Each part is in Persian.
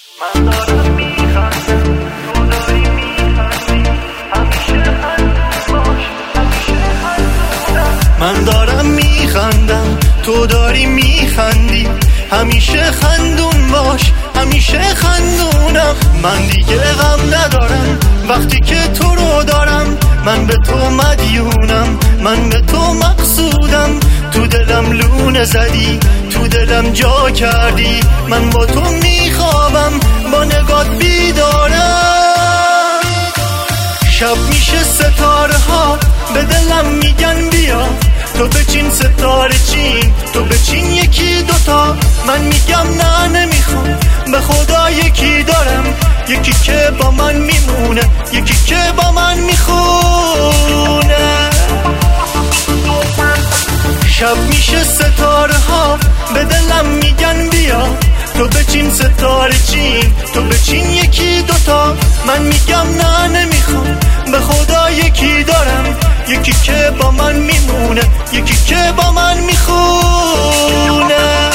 من دارم میخندم تو داری میخندی، همیشه خندون باش، همیشه خندونم. من دارم میخندم تو داری میخندی، همیشه خندون باش، همیشه خندونم. من دیگه غم ندارم وقتی که تو رو دارم، من به تو مدیونم، من به تو مقصودم. تو دلم لونه زدی، تو دلم جا کردی، من با تو میخوابم، با نگات بیدارم. شب میشه ستاره ها به دلم میگن بیا، تو بچین ستاره چین، تو بچین یکی دوتا. من میگم نه نمیخوام، به خدا یکی دارم، یکی که با من میمونه، یکی که با من میخونه. شب میشه ستاره ها به دلم میگن بیا، تو بچین ستاره چین، تو بچین یکی دوتا. من میگم نه نمیخوام، به خدا یکی دارم، یکی که با من میمونه، یکی که با من میخونه.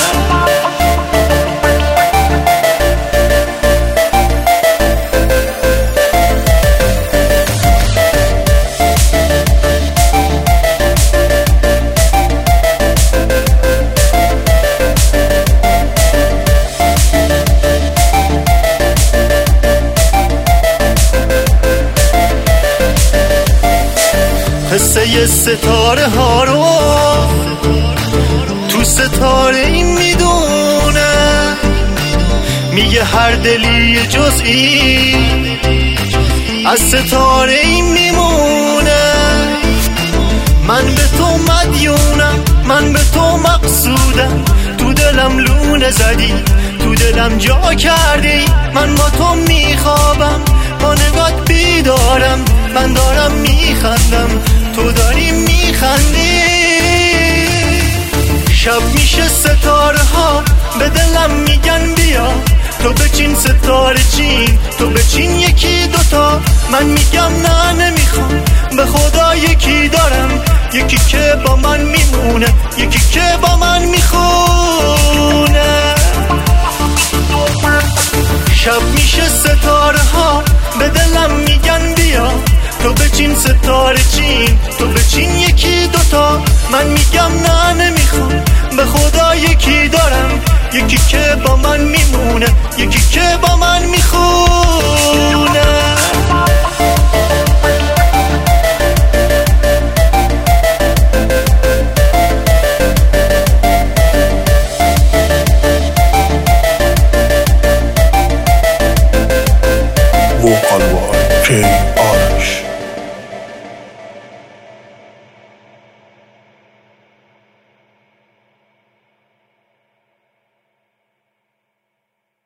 قصه ستاره ها رو تو ستاره این میدونه، میگه هر دلی جزئی از ستاره این میمونه. من به تو مدیونم، من به تو مقصودم. تو دلم لونه زدی، تو دلم جا کردی، من با تو میخوابم، با نگات بیدارم. من دارم میخندم تو داری میخندی. شب میشه ستاره ها به دلم میگن بیا، تو بچین ستاره چین، تو بچین یکی دوتا. من میگم نه نمیخوام، به خدا یکی دارم، یکی که با من میمونه، یکی که با من میخونه. شب میشه ستاره ها به دلم میگن بیا، تو بچین ستاره چین، تو بچین یکی دوتا. من میگم نه نمیخوام، به خدا یکی دارم، یکی که با من میمونه، یکی که با من میخونه. Vocal War, K